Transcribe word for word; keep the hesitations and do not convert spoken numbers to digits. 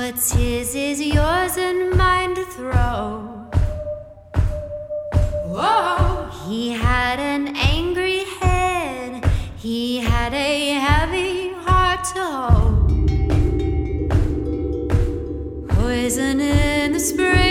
What's his is yours and mine to throw. Whoa. He had an angry head, he had a heavy heart to hold. Poison in the spring.